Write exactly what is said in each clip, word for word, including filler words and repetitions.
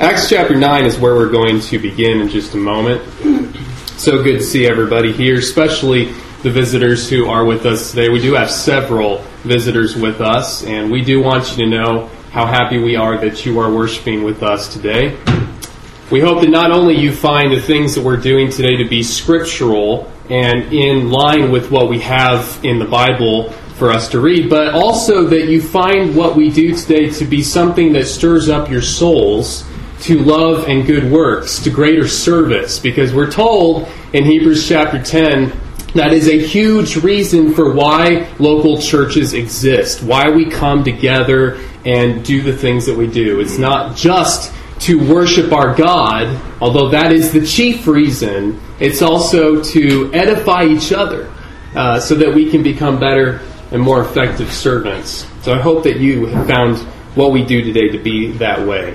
Acts chapter nine is where we're going to begin in just a moment. So good to see everybody here, especially the visitors who are with us today. We do have several visitors with us, and we do want you to know how happy we are that you are worshiping with us today. We hope that not only you find the things that we're doing today to be scriptural and in line with what we have in the Bible for us to read, but also that you find what we do today to be something that stirs up your souls to love and good works, to greater service, because we're told in Hebrews chapter ten that is a huge reason for why local churches exist, why we come together and do the things that we do. It's not just to worship our God, although that is the chief reason. It's also to edify each other uh, so that we can become better and more effective servants. So I hope that you have found what we do today to be that way.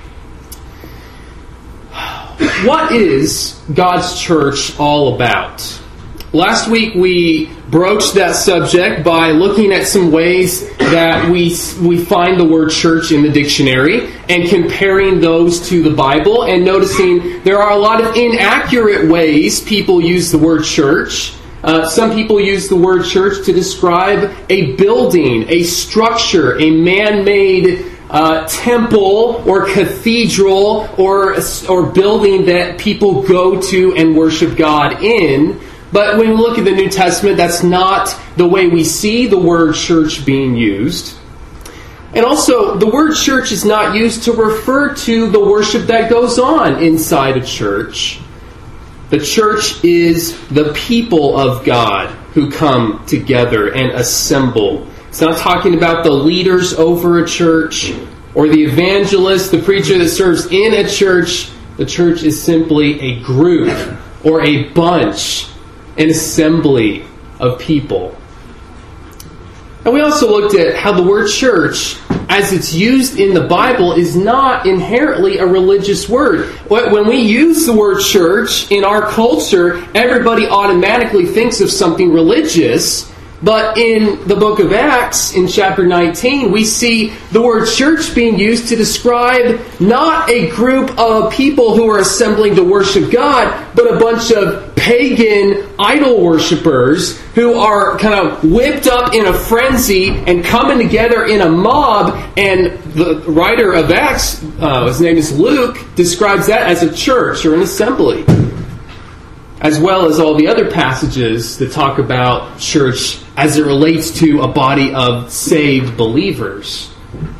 What is God's church all about? Last week we broached that subject by looking at some ways that we we find the word church in the dictionary and comparing those to the Bible and noticing there are a lot of inaccurate ways people use the word church. Uh, some people use the word church to describe a building, a structure, a man-made Uh, temple or cathedral or or building that people go to and worship God in. But when we look at the New Testament, that's not the way we see the word church being used. And also, the word church is not used to refer to the worship that goes on inside a church. The church is the people of God who come together and assemble. It's not talking about the leaders over a church or the evangelist, the preacher that serves in a church. The church is simply a group or a bunch, an assembly of people. And we also looked at how the word church, as it's used in the Bible, is not inherently a religious word. When we use the word church in our culture, everybody automatically thinks of something religious. But in the book of Acts, in chapter nineteen, we see the word church being used to describe not a group of people who are assembling to worship God, but a bunch of pagan idol worshippers who are kind of whipped up in a frenzy and coming together in a mob. And the writer of Acts, uh, his name is Luke, describes that as a church or an assembly, as well as all the other passages that talk about church as it relates to a body of saved believers.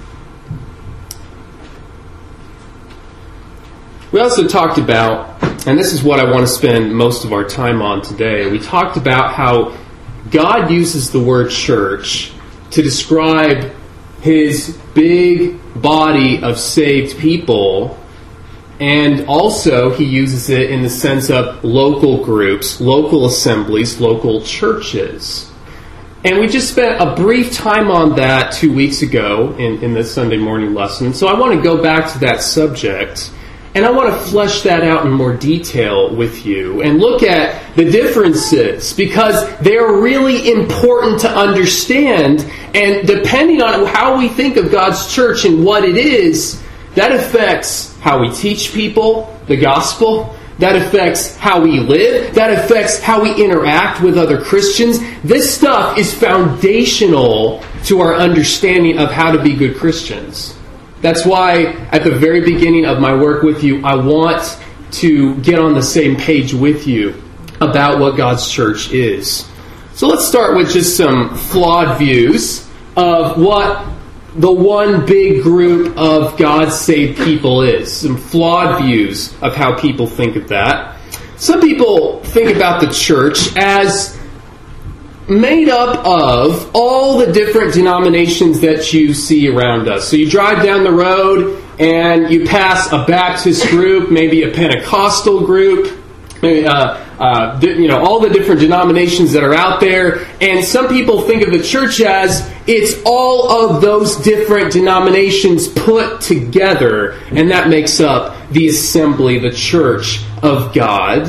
We also talked about, and this is what I want to spend most of our time on today, we talked about how God uses the word church to describe His big body of saved people. And also, He uses it in the sense of local groups, local assemblies, local churches. And we just spent a brief time on that two weeks ago in, in the Sunday morning lesson. So I want to go back to that subject, and I want to flesh that out in more detail with you and look at the differences, because they're really important to understand. And depending on how we think of God's church and what it is, that affects how we teach people the gospel. That affects how we live. That affects how we interact with other Christians. This stuff is foundational to our understanding of how to be good Christians. That's why at the very beginning of my work with you, I want to get on the same page with you about what God's church is. So let's start with just some flawed views of what the one big group of God's saved people is. Some flawed views of how people think of that. Some people think about the church as made up of all the different denominations that you see around us. So you drive down the road and you pass a Baptist group, maybe a Pentecostal group, maybe, uh, uh, you know, all the different denominations that are out there. And some people think of the church as it's all of those different denominations put together, and that makes up the assembly, the church of God.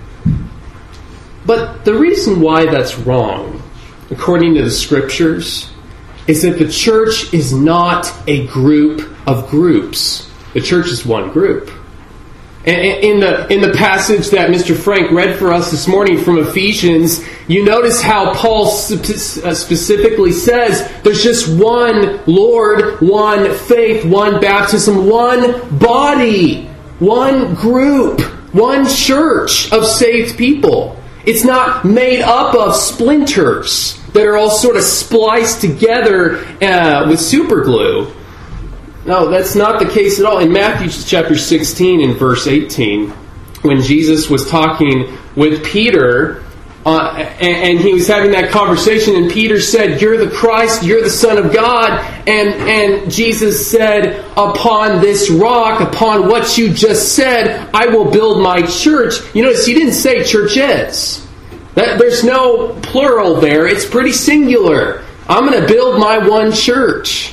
But the reason why that's wrong, according to the Scriptures, is that the church is not a group of groups. The church is one group. And in the in the passage that Mister Frank read for us this morning from Ephesians, you notice how Paul specifically says there's just one Lord, one faith, one baptism, one body, one group, one church of saved people. It's not made up of splinters that are all sort of spliced together uh, with super glue. No, that's not the case at all. In Matthew chapter sixteen and verse eighteen, when Jesus was talking with Peter, uh, and, and he was having that conversation, and Peter said, "You're the Christ, you're the Son of God," and, and Jesus said, "Upon this rock, upon what you just said, I will build my church." You notice he didn't say churches. That, there's no plural there. It's pretty singular. I'm going to build my one church.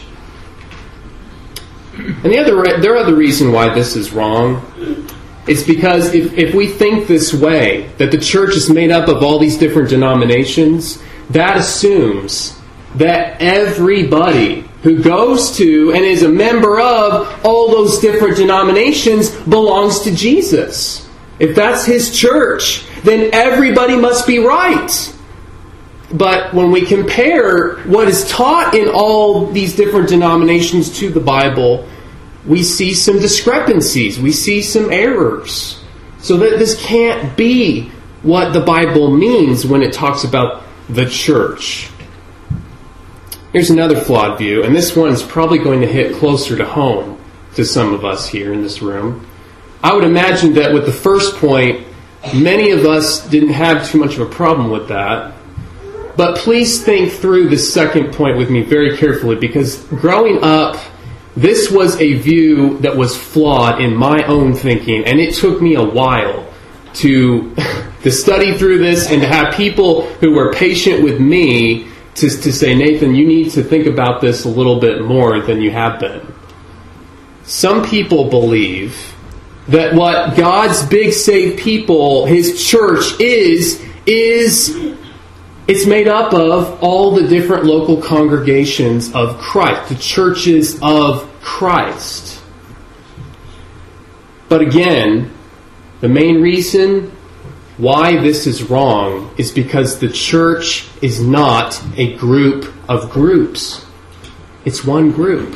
And the other, the other reason why this is wrong is because if, if we think this way, that the church is made up of all these different denominations, that assumes that everybody who goes to and is a member of all those different denominations belongs to Jesus. If that's His church, then everybody must be right. But when we compare what is taught in all these different denominations to the Bible, we see some discrepancies. We see some errors. So that this can't be what the Bible means when it talks about the church. Here's another flawed view, and this one's probably going to hit closer to home to some of us here in this room. I would imagine that with the first point, many of us didn't have too much of a problem with that. But please think through this second point with me very carefully, because growing up, this was a view that was flawed in my own thinking, and it took me a while to, to study through this and to have people who were patient with me to, to say, "Nathan, you need to think about this a little bit more than you have been." Some people believe that what God's big saved people, His church, is, is... it's made up of all the different local congregations of Christ, the churches of Christ. But again, the main reason why this is wrong is because the church is not a group of groups. It's one group.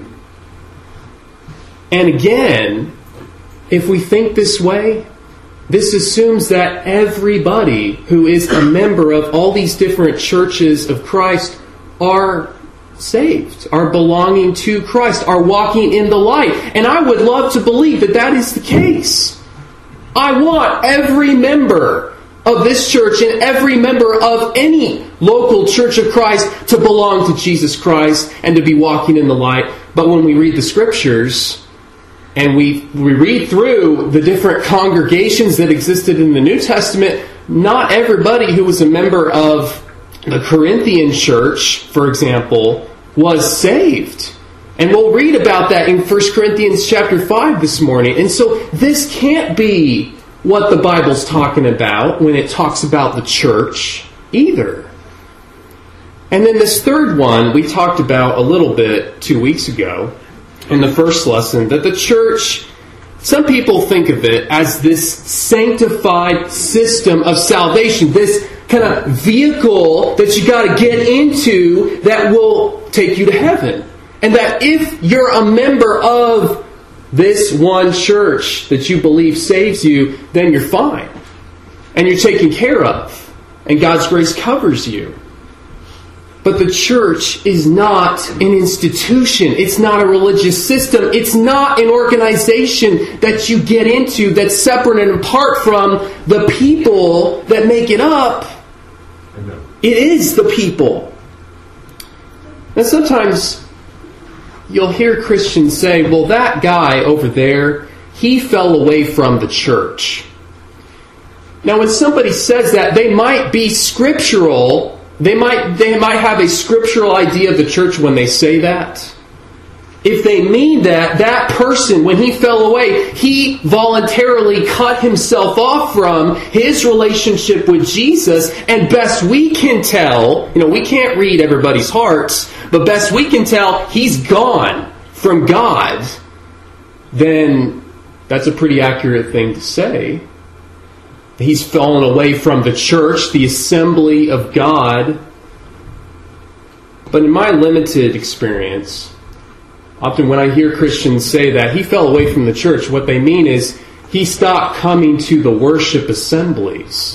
And again, if we think this way, this assumes that everybody who is a member of all these different churches of Christ are saved, are belonging to Christ, are walking in the light. And I would love to believe that that is the case. I want every member of this church and every member of any local church of Christ to belong to Jesus Christ and to be walking in the light. But when we read the Scriptures, and we we read through the different congregations that existed in the New Testament, not everybody who was a member of the Corinthian church, for example, was saved. And we'll read about that in First Corinthians chapter five this morning. And so this can't be what the Bible's talking about when it talks about the church either. And then this third one we talked about a little bit two weeks ago in the first lesson, that the church, some people think of it as this sanctified system of salvation, this kind of vehicle that you got to get into that will take you to heaven. And that if you're a member of this one church that you believe saves you, then you're fine. And you're taken care of. And God's grace covers you. But the church is not an institution. It's not a religious system. It's not an organization that you get into that's separate and apart from the people that make it up. Amen. It is the people. Now sometimes you'll hear Christians say, "Well, that guy over there, he fell away from the church." Now when somebody says that, they might be scriptural. They might they might have a scriptural idea of the church when they say that. If they mean that, that person, when he fell away, he voluntarily cut himself off from his relationship with Jesus. And best we can tell, you know, we can't read everybody's hearts, but best we can tell, he's gone from God. then that's a pretty accurate thing to say. He's fallen away from the church, the assembly of God. But in my limited experience, often when I hear Christians say that he fell away from the church, what they mean is he stopped coming to the worship assemblies.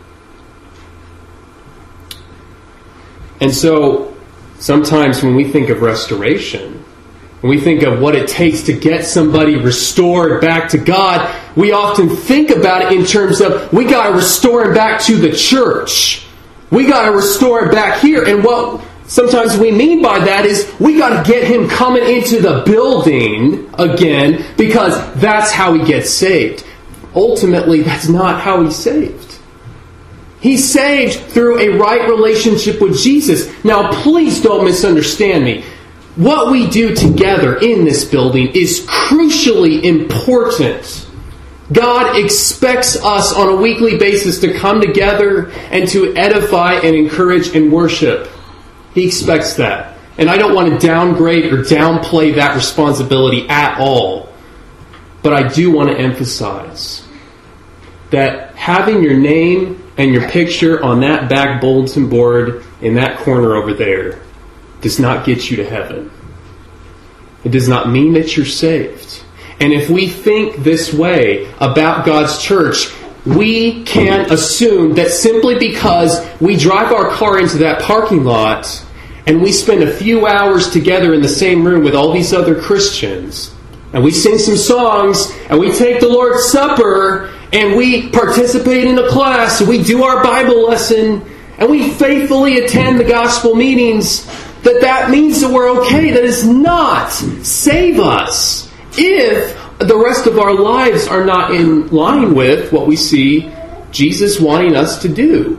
And so, sometimes when we think of restoration, when we think of what it takes to get somebody restored back to God, we often think about it in terms of, we got to restore him back to the church. We got to restore him back here. And what sometimes we mean by that is, we got to get him coming into the building again, because that's how he gets saved. Ultimately, that's not how he's saved. He's saved through a right relationship with Jesus. Now, please don't misunderstand me. What we do together in this building is crucially important. God expects us on a weekly basis to come together and to edify and encourage and worship. He expects that. And I don't want to downgrade or downplay that responsibility at all. But I do want to emphasize that having your name and your picture on that back bulletin board in that corner over there does not get you to heaven. It does not mean that you're saved. And if we think this way about God's church, we can assume that simply because we drive our car into that parking lot and we spend a few hours together in the same room with all these other Christians, and we sing some songs, and we take the Lord's Supper, and we participate in a class, and we do our Bible lesson, and we faithfully attend the gospel meetings, that that means that we're okay. That does not save us if the rest of our lives are not in line with what we see Jesus wanting us to do.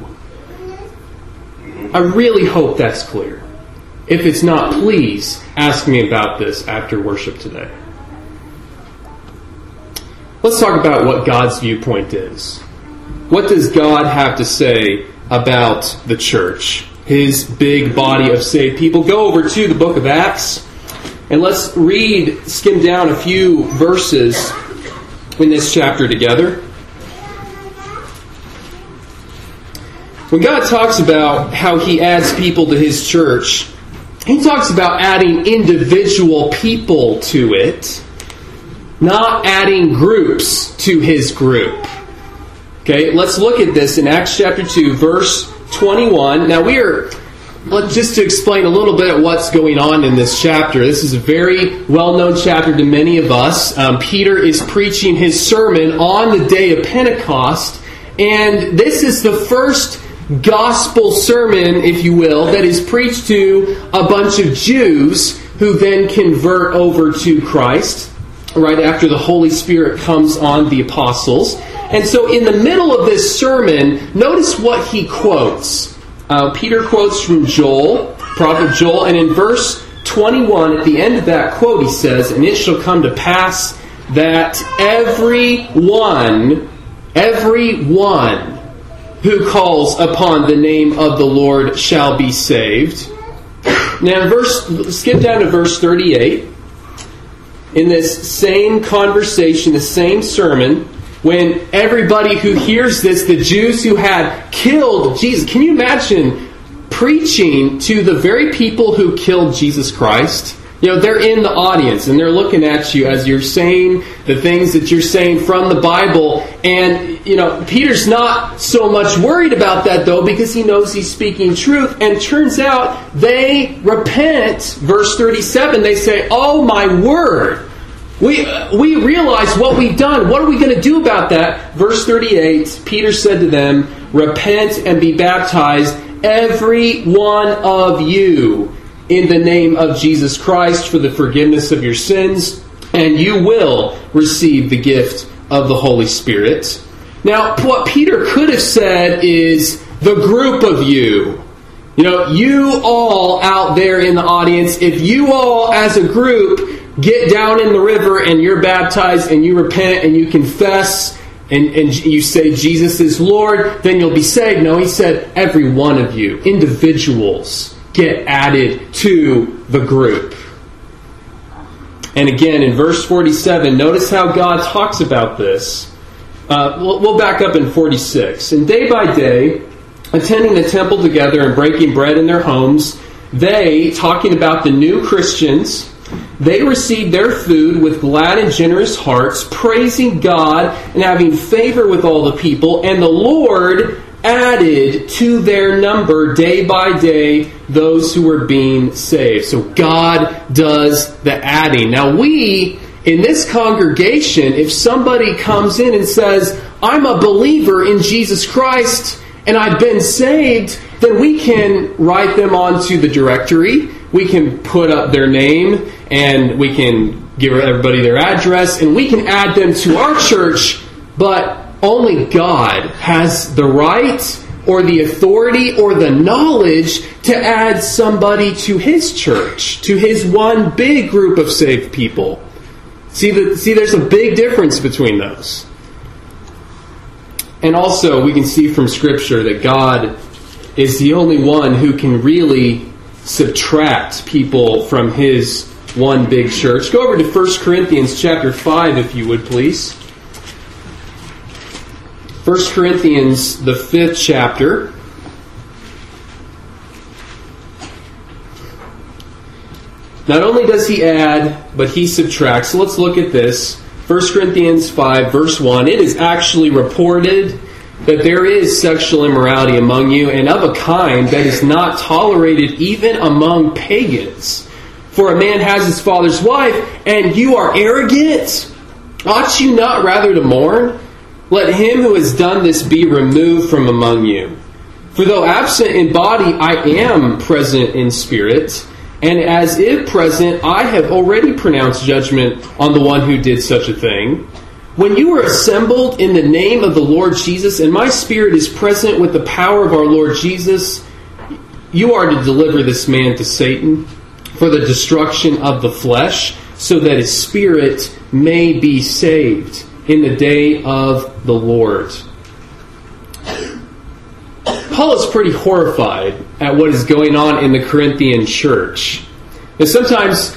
I really hope that's clear. If it's not, please ask me about this after worship today. Let's talk about what God's viewpoint is. What does God have to say about the church? His big body of saved people. Go over to the book of Acts and let's read, skim down a few verses in this chapter together. When God talks about how He adds people to His church, He talks about adding individual people to it, not adding groups to His group. Okay, let's look at this in Acts chapter two, verse twenty-one. Now we are, just to explain a little bit what's going on in this chapter. This is a very well-known chapter to many of us. Um, Peter is preaching his sermon on the day of Pentecost, and this is the first gospel sermon, if you will, that is preached to a bunch of Jews who then convert over to Christ right after the Holy Spirit comes on the apostles. And so in the middle of this sermon, notice what he quotes. Uh, Peter quotes from Joel, prophet Joel, and in verse twenty-one, at the end of that quote, he says, "And it shall come to pass that every one, every one who calls upon the name of the Lord shall be saved." Now, verse, skip down to verse thirty-eight. In this same conversation, the same sermon, when everybody who hears this, the Jews who had killed Jesus, can you imagine preaching to the very people who killed Jesus Christ? You know, they're in the audience and they're looking at you as you're saying the things that you're saying from the Bible. And, you know, Peter's not so much worried about that, though, because he knows he's speaking truth. And turns out they repent. Verse thirty-seven, they say, "Oh, my word. We we realize what we've done. What are we going to do about that?" Verse thirty-eight, Peter said to them, "Repent and be baptized, every one of you, in the name of Jesus Christ for the forgiveness of your sins, and you will receive the gift of the Holy Spirit." Now, what Peter could have said is, the group of you, you know, you all out there in the audience, if you all as a group get down in the river and you're baptized and you repent and you confess and, and you say Jesus is Lord, then you'll be saved. No, he said every one of you, individuals, get added to the group. And again, in verse forty-seven, notice how God talks about this. Uh, we'll, we'll back up in forty-six. And day by day, attending the temple together and breaking bread in their homes, they, talking about the new Christians, they received their food with glad and generous hearts, praising God and having favor with all the people. And the Lord added to their number day by day those who were being saved. So God does the adding. Now we, in this congregation, if somebody comes in and says, I'm a believer in Jesus Christ and I've been saved, then we can write them onto the directory. We can put up their name and we can give everybody their address and we can add them to our church, but only God has the right or the authority or the knowledge to add somebody to His church, to His one big group of saved people. See, the, see, there's a big difference between those. And also, we can see from Scripture that God is the only one who can really subtract people from His one big church. Go over to First Corinthians chapter five, if you would, please. First Corinthians, the fifth chapter. Not only does he add, but he subtracts. So let's look at this. First Corinthians five, verse one. It is actually reported that there is sexual immorality among you, and of a kind that is not tolerated even among pagans. For a man has his father's wife, and you are arrogant. Ought you not rather to mourn? Let him who has done this be removed from among you. For though absent in body, I am present in spirit, and as if present, I have already pronounced judgment on the one who did such a thing. When you are assembled in the name of the Lord Jesus, and my spirit is present with the power of our Lord Jesus, you are to deliver this man to Satan for the destruction of the flesh, so that his spirit may be saved in the day of the Lord. Paul is pretty horrified at what is going on in the Corinthian church. And sometimes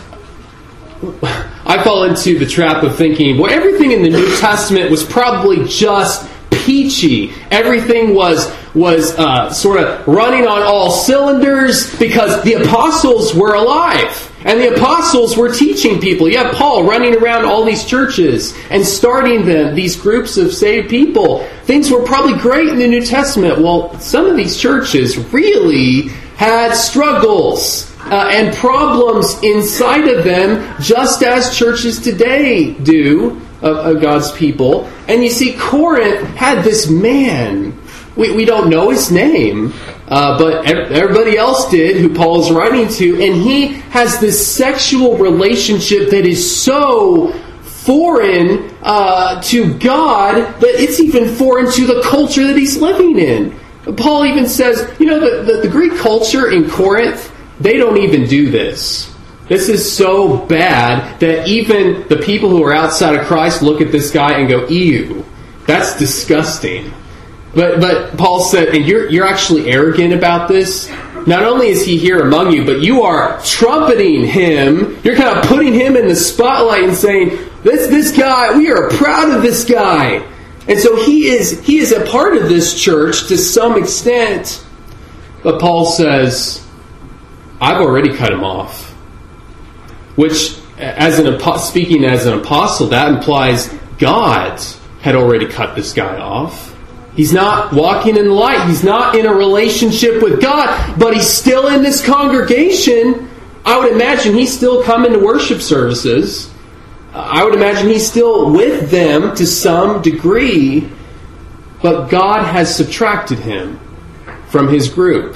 I fall into the trap of thinking, well, everything in the New Testament was probably just peachy. Everything was was uh, sort of running on all cylinders because the apostles were alive. And the apostles were teaching people. You have Paul running around all these churches and starting them, these groups of saved people. Things were probably great in the New Testament. Well, some of these churches really had struggles uh, and problems inside of them, just as churches today do of, of God's people. And you see, Corinth had this man. We, we don't know his name. Uh, but everybody else did, who Paul is writing to, and he has this sexual relationship that is so foreign uh, to God that it's even foreign to the culture that he's living in. Paul even says, you know, the, the, the Greek culture in Corinth, they don't even do this. This is so bad that even the people who are outside of Christ look at this guy and go, ew, that's disgusting. But but Paul said, and you're you're actually arrogant about this. Not only is he here among you, but you are trumpeting him. You're kind of putting him in the spotlight and saying, this this guy, we are proud of this guy. And so he is he is a part of this church to some extent. But Paul says, I've already cut him off. Which, as an speaking as an apostle, that implies God had already cut this guy off. He's not walking in the light. He's not in a relationship with God, but he's still in this congregation. I would imagine he's still coming to worship services. I would imagine he's still with them to some degree, but God has subtracted him from his group.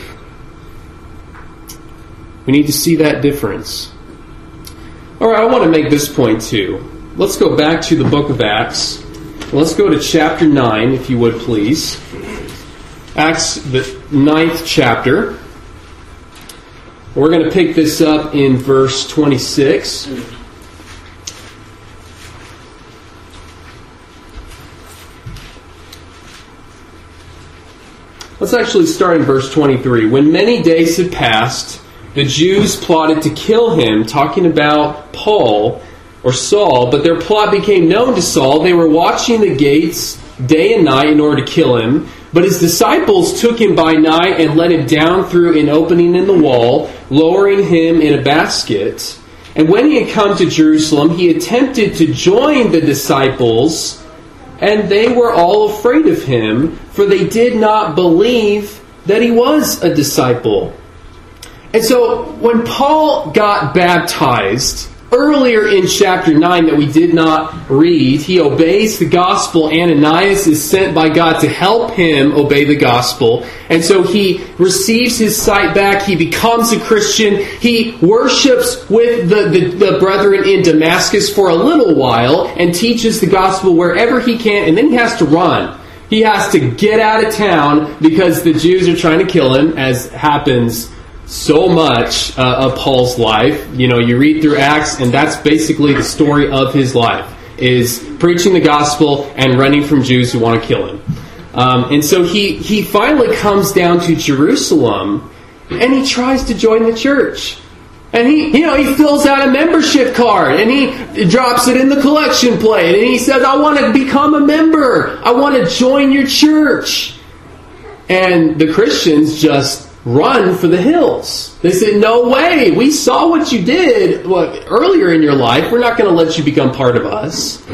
We need to see that difference. All right, I want to make this point too. Let's go back to the book of Acts. Let's go to chapter nine, if you would, please. Acts, the ninth chapter. We're going to pick this up in verse twenty-six. Let's actually start in verse twenty-three. When many days had passed, the Jews plotted to kill him, talking about Paul. or Saul, but their plot became known to Saul. They were watching the gates day and night in order to kill him. But his disciples took him by night and let him down through an opening in the wall, lowering him in a basket. And when he had come to Jerusalem, he attempted to join the disciples, and they were all afraid of him, for they did not believe that he was a disciple. And so when Paul got baptized, earlier in chapter nine that we did not read, he obeys the gospel. Ananias is sent by God to help him obey the gospel. And so he receives his sight back. He becomes a Christian. He worships with the, the, the brethren in Damascus for a little while and teaches the gospel wherever he can. And then he has to run. He has to get out of town because the Jews are trying to kill him, as happens so much uh, of Paul's life. You know, you read through Acts, and that's basically the story of his life, is preaching the gospel and running from Jews who want to kill him. Um, and so he, he finally comes down to Jerusalem, and he tries to join the church. And he, you know, he fills out a membership card, and he drops it in the collection plate, and he says, I want to become a member. I want to join your church. And the Christians just run for the hills. They said, no way. We saw what you did well, earlier in your life. We're not going to let you become part of us.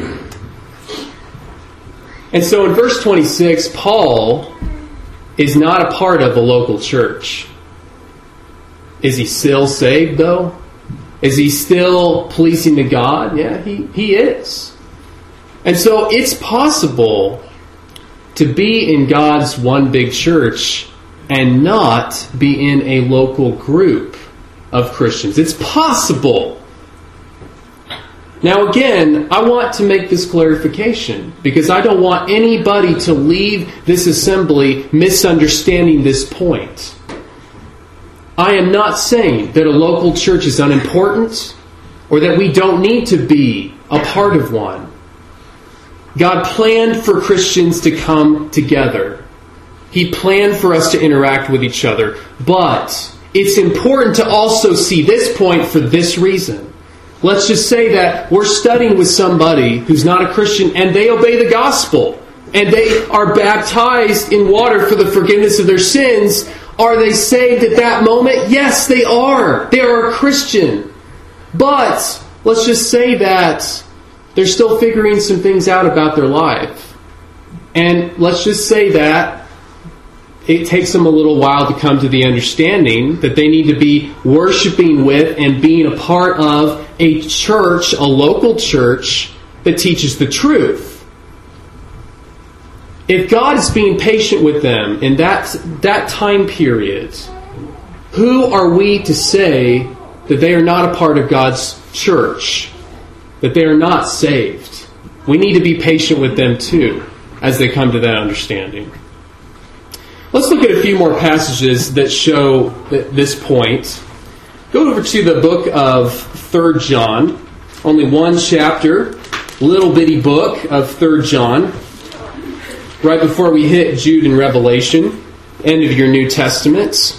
And so in verse twenty-six, Paul is not a part of a local church. Is he still saved, though? Is he still pleasing to God? Yeah, he, he is. And so it's possible to be in God's one big church and not be in a local group of Christians. It's possible. Now again, I want to make this clarification because I don't want anybody to leave this assembly misunderstanding this point. I am not saying that a local church is unimportant or that we don't need to be a part of one. God planned for Christians to come together. He planned for us to interact with each other. But it's important to also see this point for this reason. Let's just say that we're studying with somebody who's not a Christian and they obey the gospel and they are baptized in water for the forgiveness of their sins. Are they saved at that moment? Yes, they are. They are a Christian. But let's just say that they're still figuring some things out about their life. And let's just say that it takes them a little while to come to the understanding that they need to be worshiping with and being a part of a church, a local church that teaches the truth. If God is being patient with them in that, that time period, who are we to say that they are not a part of God's church, that they are not saved? We need to be patient with them too as they come to that understanding. Let's look at a few more passages that show this point. Go over to the book of Third John. Only one chapter, little bitty book of Third John. Right before we hit Jude and Revelation, end of your New Testaments.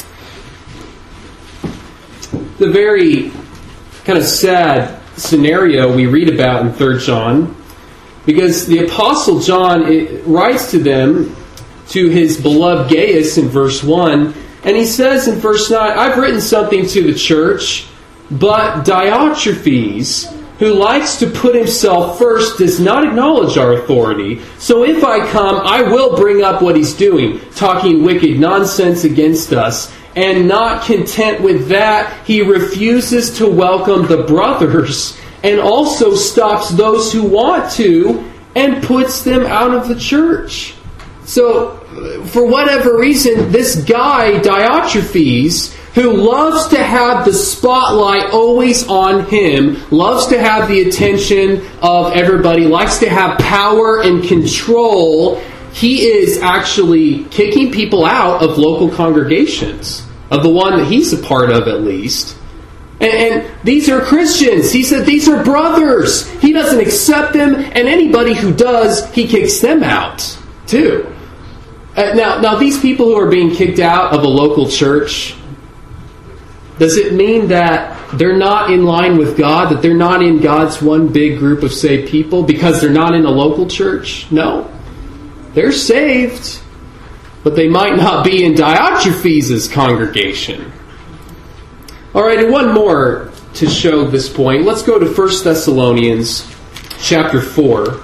The very kind of sad scenario we read about in Third John, because the Apostle John writes to them, to his beloved Gaius in verse one, and he says in verse nine, I've written something to the church, but Diotrephes, who likes to put himself first, does not acknowledge our authority. So if I come, I will bring up what he's doing, talking wicked nonsense against us. And not content with that, he refuses to welcome the brothers and also stops those who want to and puts them out of the church. So, for whatever reason, this guy, Diotrephes, who loves to have the spotlight always on him, loves to have the attention of everybody, likes to have power and control, he is actually kicking people out of local congregations, of the one that he's a part of at least. And, and these are Christians. He said these are brothers. He doesn't accept them, and anybody who does, he kicks them out too. Uh, now, now, these people who are being kicked out of a local church, does it mean that they're not in line with God, that they're not in God's one big group of saved people because they're not in a local church? No. They're saved, but they might not be in Diotrephes' congregation. All right, and one more to show this point. Let's go to First Thessalonians chapter four.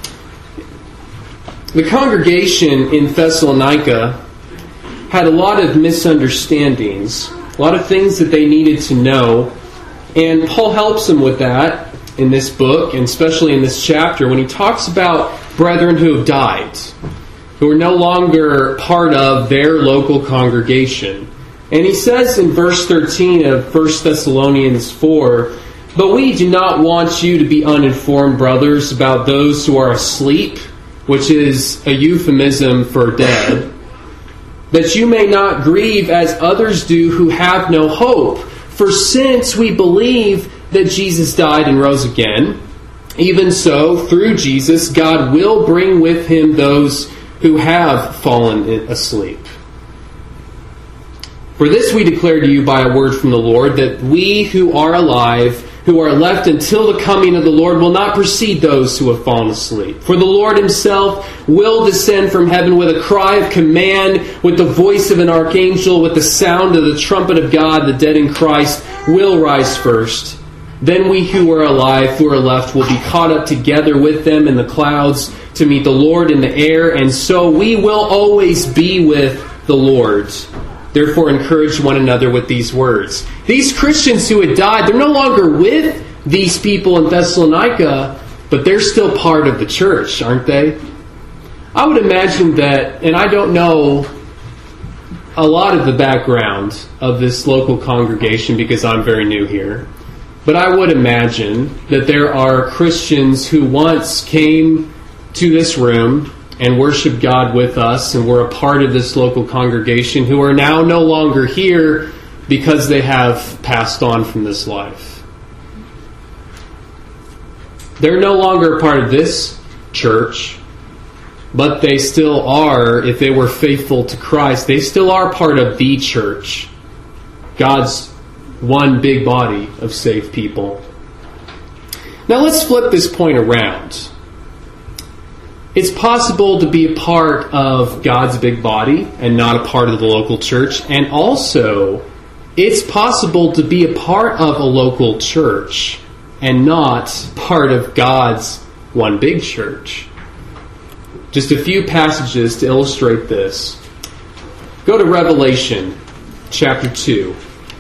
The congregation in Thessalonica had a lot of misunderstandings, a lot of things that they needed to know, and Paul helps them with that in this book, and especially in this chapter, when he talks about brethren who have died, who are no longer part of their local congregation. And he says in verse thirteen of First Thessalonians four, "But we do not want you to be uninformed, brothers, about those who are asleep," which is a euphemism for dead, "that you may not grieve as others do who have no hope. For since we believe that Jesus died and rose again, even so, through Jesus, God will bring with him those who have fallen asleep. For this we declare to you by a word from the Lord, that we who are alive, who are left until the coming of the Lord, will not precede those who have fallen asleep. For the Lord himself will descend from heaven with a cry of command, with the voice of an archangel, with the sound of the trumpet of God. The dead in Christ will rise first. Then we who are alive, who are left, will be caught up together with them in the clouds to meet the Lord in the air, and so we will always be with the Lord. Therefore, encourage one another with these words." These Christians who had died, they're no longer with these people in Thessalonica, but they're still part of the church, aren't they? I would imagine that, and I don't know a lot of the background of this local congregation because I'm very new here, but I would imagine that there are Christians who once came to this room and worship God with us and were a part of this local congregation who are now no longer here because they have passed on from this life. They're no longer a part of this church, but they still are, if they were faithful to Christ, they still are part of the church, God's one big body of saved people. Now let's flip this point around. It's possible to be a part of God's big body and not a part of the local church. And also, it's possible to be a part of a local church and not part of God's one big church. Just a few passages to illustrate this. Go to Revelation chapter two.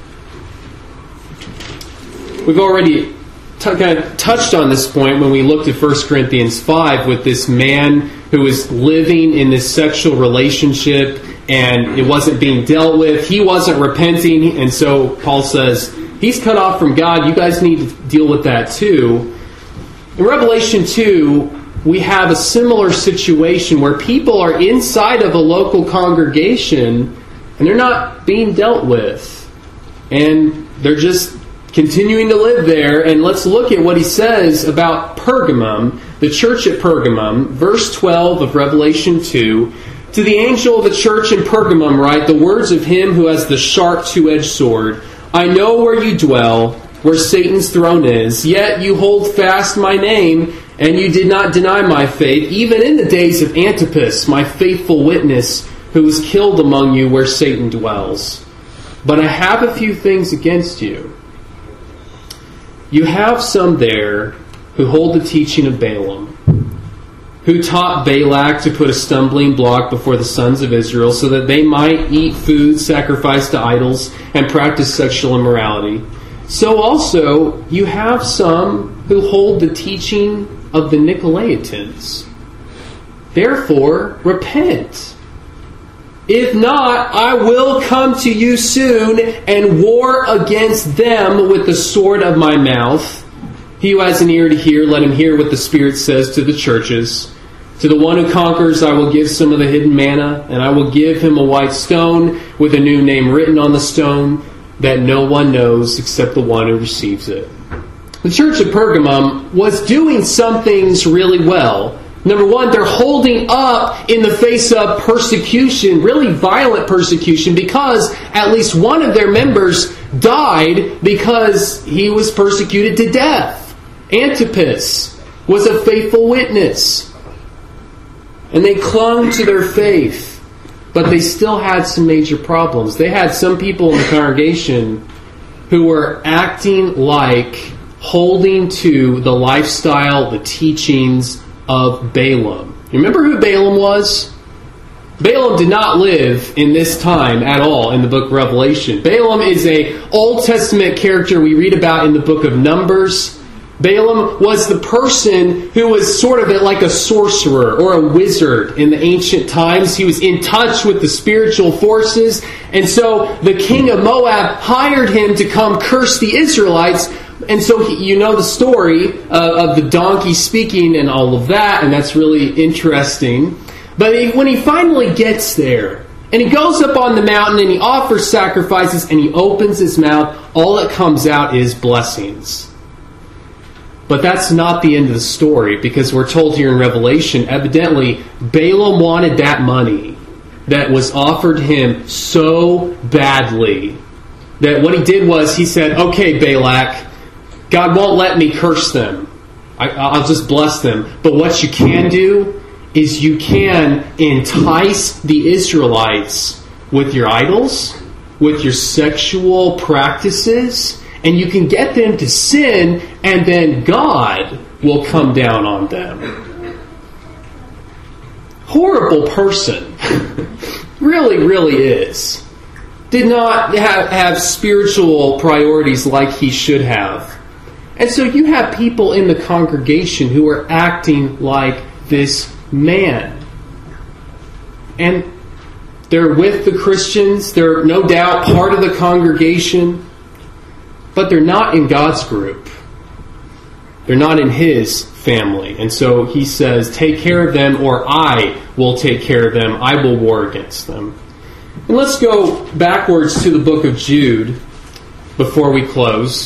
We've already T- kind of touched on this point when we looked at First Corinthians five with this man who was living in this sexual relationship and it wasn't being dealt with. He wasn't repenting, and so Paul says, he's cut off from God. You guys need to deal with that too. In Revelation two, we have a similar situation where people are inside of a local congregation and they're not being dealt with. And they're just continuing to live there. And let's look at what he says about Pergamum, the church at Pergamum, verse twelve of Revelation two. "To the angel of the church in Pergamum write the words of him who has the sharp two-edged sword. I know where you dwell, where Satan's throne is, yet you hold fast my name, and you did not deny my faith, even in the days of Antipas, my faithful witness, who was killed among you where Satan dwells. But I have a few things against you. You have some there who hold the teaching of Balaam, who taught Balak to put a stumbling block before the sons of Israel so that they might eat food sacrificed to idols and practice sexual immorality. So also you have some who hold the teaching of the Nicolaitans. Therefore, repent. If not, I will come to you soon and war against them with the sword of my mouth. He who has an ear to hear, let him hear what the Spirit says to the churches. To the one who conquers, I will give some of the hidden manna, and I will give him a white stone with a new name written on the stone that no one knows except the one who receives it." The church of Pergamum was doing some things really well. Number one, they're holding up in the face of persecution, really violent persecution, because at least one of their members died because he was persecuted to death. Antipas was a faithful witness. And they clung to their faith, but they still had some major problems. They had some people in the congregation who were acting like holding to the lifestyle, the teachings of Balaam. You remember who Balaam was? Balaam did not live in this time at all in the book of Revelation. Balaam is an Old Testament character we read about in the book of Numbers. Balaam was the person who was sort of like a sorcerer or a wizard in the ancient times. He was in touch with the spiritual forces. And so the king of Moab hired him to come curse the Israelites. And so he, you know the story uh, of the donkey speaking and all of that. And that's really interesting. But he, when he finally gets there, and he goes up on the mountain and he offers sacrifices and he opens his mouth, all that comes out is blessings. But that's not the end of the story, because we're told here in Revelation, evidently, Balaam wanted that money that was offered him so badly that what he did was he said, okay, Balak, God won't let me curse them. I, I'll just bless them. But what you can do is you can entice the Israelites with your idols, with your sexual practices, and you can get them to sin, and then God will come down on them. Horrible person. Really, really is. Did not have, have spiritual priorities like he should have. And so you have people in the congregation who are acting like this man. And they're with the Christians. They're no doubt part of the congregation. But they're not in God's group. They're not in His family. And so He says, take care of them, or I will take care of them. I will war against them. And let's go backwards to the book of Jude before we close.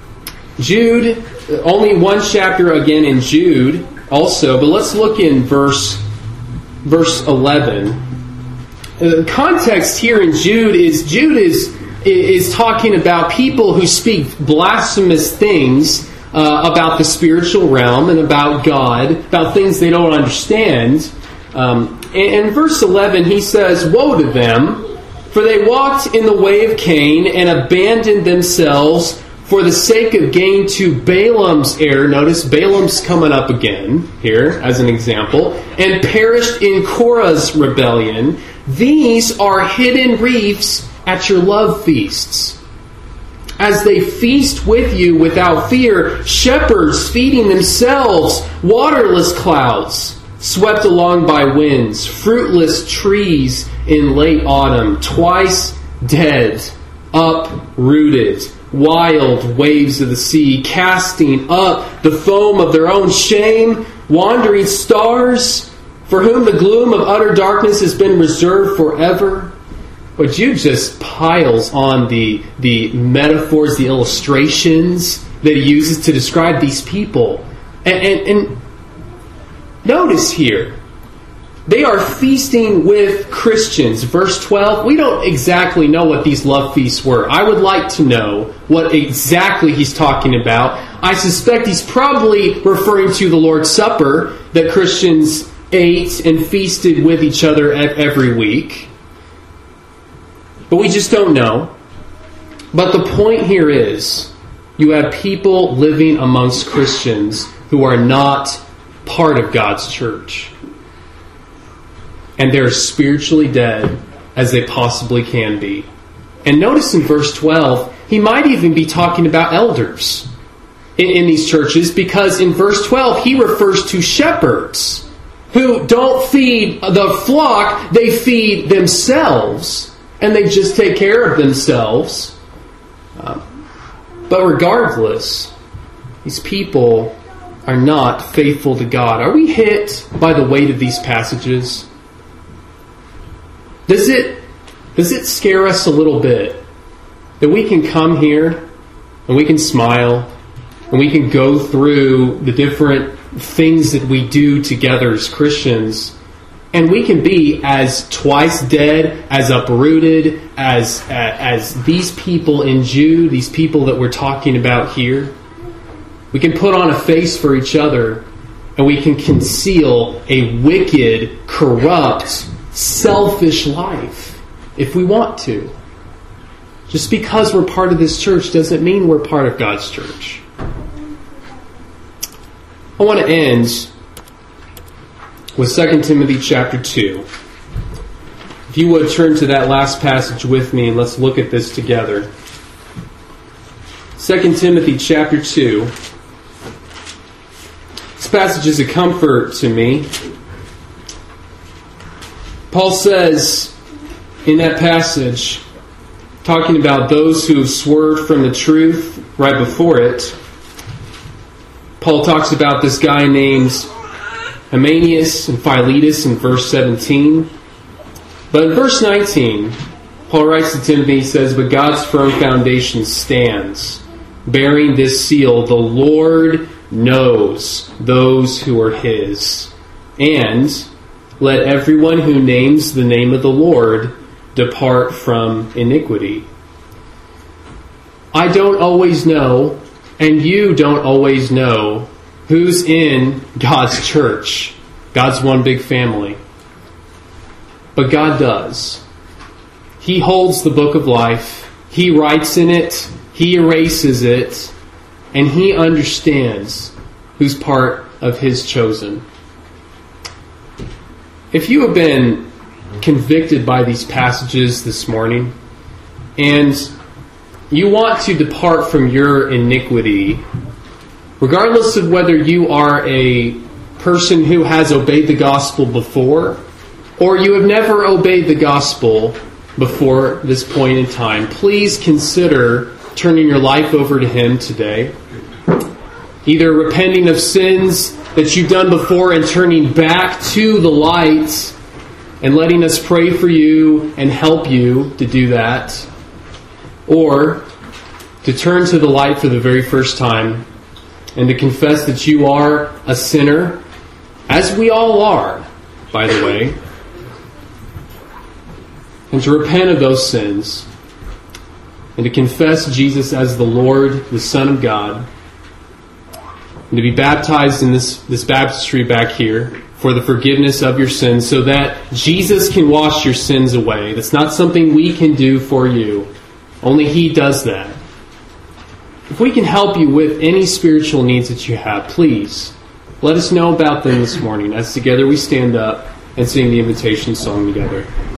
Jude, only one chapter again in Jude also, but let's look in verse, verse eleven. The context here in Jude is, Jude is... is talking about people who speak blasphemous things uh, about the spiritual realm and about God, about things they don't understand. Um, and in verse eleven, he says, woe to them, for they walked in the way of Cain and abandoned themselves for the sake of gain to Balaam's error. Notice Balaam's coming up again here as an example. And perished in Korah's rebellion. These are hidden reefs at your love feasts. As they feast with you without fear, shepherds feeding themselves, waterless clouds, swept along by winds, fruitless trees in late autumn, twice dead, uprooted, wild waves of the sea, casting up the foam of their own shame, wandering stars, for whom the gloom of utter darkness has been reserved forever. But Jude just piles on the, the metaphors, the illustrations that he uses to describe these people. And, and, and notice here, they are feasting with Christians. Verse twelve, we don't exactly know what these love feasts were. I would like to know what exactly he's talking about. I suspect he's probably referring to the Lord's Supper that Christians ate and feasted with each other every week. But we just don't know. But the point here is, you have people living amongst Christians who are not part of God's church. And they're spiritually dead as they possibly can be. And notice in verse twelve, he might even be talking about elders in, in these churches, because in verse twelve, he refers to shepherds who don't feed the flock, they feed themselves. And they just take care of themselves. Uh, but regardless, these people are not faithful to God. Are we hit by the weight of these passages? Does it, does it scare us a little bit that we can come here and we can smile and we can go through the different things that we do together as Christians, and we can be as twice dead, as uprooted, as uh, as these people in Jude, these people that we're talking about here. We can put on a face for each other, and we can conceal a wicked, corrupt, selfish life if we want to. Just because we're part of this church doesn't mean we're part of God's church. I want to end with Second Timothy chapter two. If you would turn to that last passage with me and let's look at this together. Second Timothy chapter two. This passage is a comfort to me. Paul says in that passage, talking about those who have swerved from the truth right before it, Paul talks about this guy named Hymenaeus and Philetus in verse seventeen. But in verse nineteen, Paul writes to Timothy, he says, "But God's firm foundation stands, bearing this seal, the Lord knows those who are His. And let everyone who names the name of the Lord depart from iniquity." I don't always know, and you don't always know, who's in God's church, God's one big family. But God does. He holds the book of life. He writes in it. He erases it. And He understands who's part of His chosen. If you have been convicted by these passages this morning, and you want to depart from your iniquity, regardless of whether you are a person who has obeyed the gospel before, or you have never obeyed the gospel before this point in time, please consider turning your life over to Him today. Either repenting of sins that you've done before and turning back to the light and letting us pray for you and help you to do that, or to turn to the light for the very first time and to confess that you are a sinner, as we all are, by the way, and to repent of those sins and to confess Jesus as the Lord, the Son of God, and to be baptized in this, this baptistry back here for the forgiveness of your sins so that Jesus can wash your sins away. That's not something we can do for you. Only He does that. If we can help you with any spiritual needs that you have, please let us know about them this morning as together we stand up and sing the invitation song together.